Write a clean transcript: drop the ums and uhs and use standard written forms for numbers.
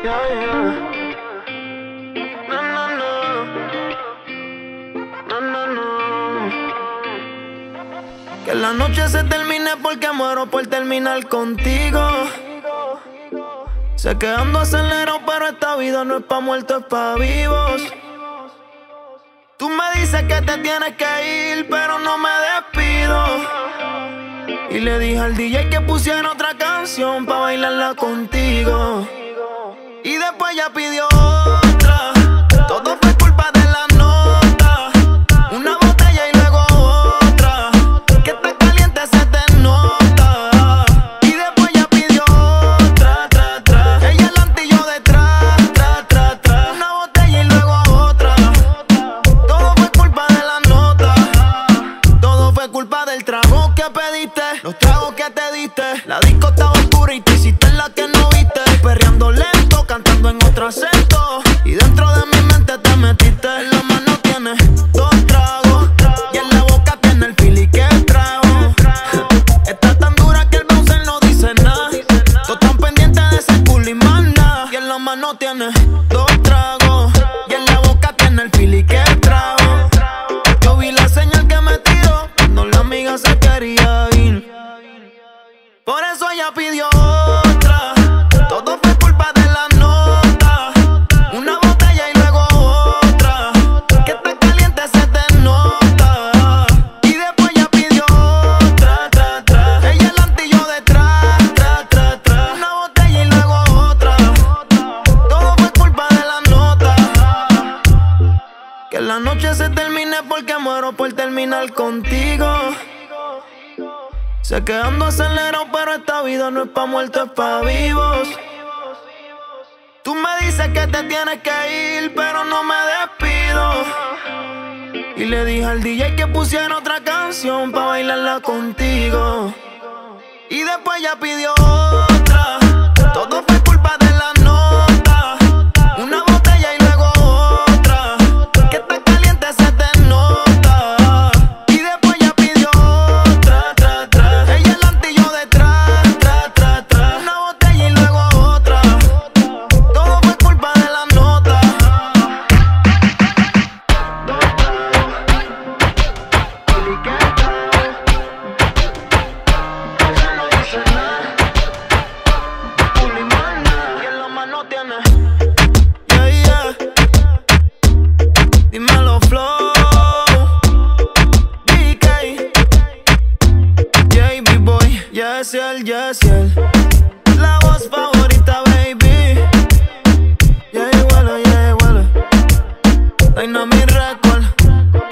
Yeah, yeah. No, no, no. No, no, no. Que la noche se termine porque muero por terminar contigo. Sé que ando acelerado, pero esta vida no es pa' muertos, es pa' vivos. Tú me dices que te tienes que ir, pero no me despido. Y le dije al DJ que pusiera otra canción pa' bailarla contigo. Y después ya pidió otra. Todo fue culpa de la nota. Una botella y luego otra. Que está caliente se te nota. Y después ya pidió otra, ella adelante y yo detrás, Una botella y luego otra. Todo fue culpa de la nota. Todo fue culpa del trago que pediste, los tragos que te diste. La disco estaba oscura y te hiciste la que no viste. Perreando lento, cantando en otro acento. Y dentro de mi mente te metiste. En la mano tienes dos tragos y en la boca tiene el fili que trago. Está tan dura que el bouncer no dice nada. Todos tan pendientes de ese culo y más nada. Y en la mano tienes dos tragos y en la boca tiene el fili que trago. Yo vi la señal que me tiró cuando la amiga se quería ir. Por eso ella pidió otra. Todo fue culpa de la nota. Una botella y luego otra. Que está caliente se te nota. Y después ya pidió otra, ella adelante y yo detrás, Una botella y luego otra. Todo fue culpa de la nota. Que la noche se termine porque muero por terminar contigo. Sé que ando acelerado, pero esta vida no es pa' muertos, es pa' vivos. Tú me dices que te tienes que ir, pero no me despido. Y le dije al DJ que pusiera otra canción pa' bailarla contigo. Y después ya pidió otra. Todo fue culpa de la nota. Una botella y luego otra. Que está caliente se te nota. Y después ya pidió otra, ella adelante y yo detrás, Una botella y luego otra. Todo fue culpa de la nota. Y en la mano tiene. Yeah, yeah. Dímelo, Flow. DK. JB Boy. Yes, él. La voz favorita, baby. Yeah, igual. Dynamic Record.